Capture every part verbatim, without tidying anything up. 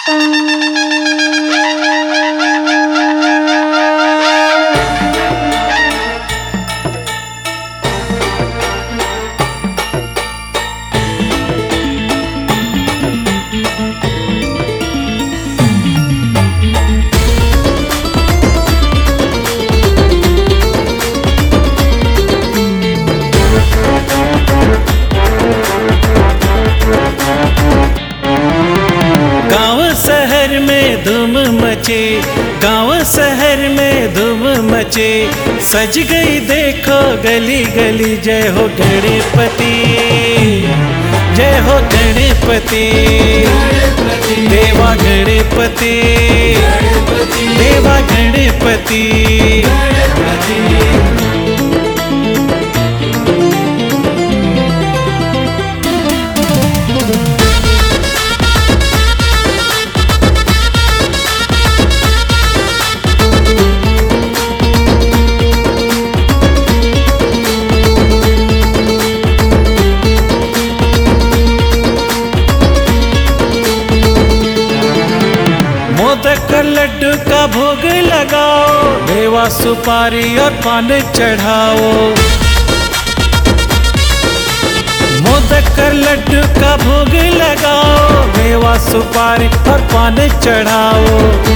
धूम मचे, गांव शहर में धूम मचे, सज गई देखो गली गली। जय हो गणपति, जय हो गणपति, देवा गणपति, देवा गणपति। मोदक लड्डू का भोग लगाओ, मेवा सुपारी और पान चढ़ाओ। मोदक लड्डू का भोग लगाओ, मेवा सुपारी और पान चढ़ाओ।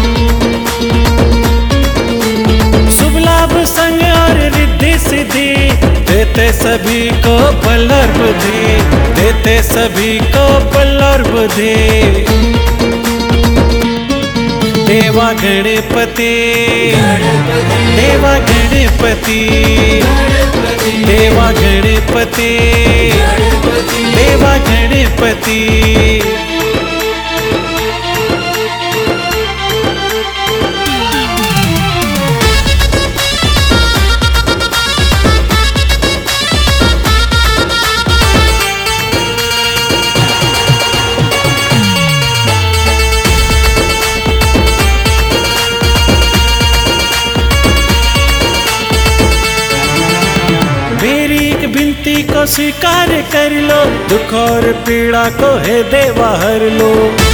शुभ लाभ संग और रिद्धि सिद्धि देते सभी को बल और बुद्धि, देते सभी को बल और बुद्धि। देवा गणपति, देवा गणपति, देवा गणपति, देवा गणपति। विनती को स्वीकार कर लो, दुख और पीड़ा को है देवा हर लो।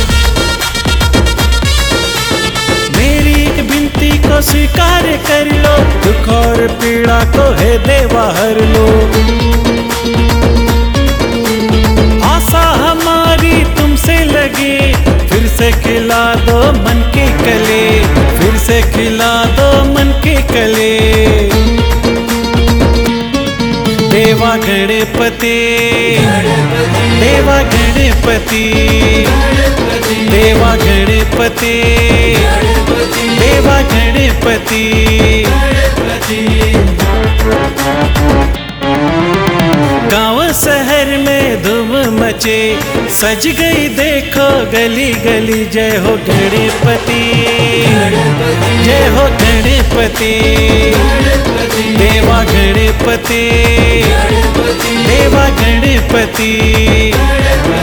मेरी एक विनती को स्वीकार कर लो, दुख और पीड़ा को है देवा हर लो। आशा हमारी तुमसे लगी, फिर से खिला दो मन की कली, फिर से खिला दो मन की कली। देवा गणपति, देवा गणपति, देवा गणपति, देवा गणपति। गांव शहर में धूम मचे, सज गई देखो गली गली। जय हो गणपति, जय हो गणपति, देवा गणपति, देवा गणपति।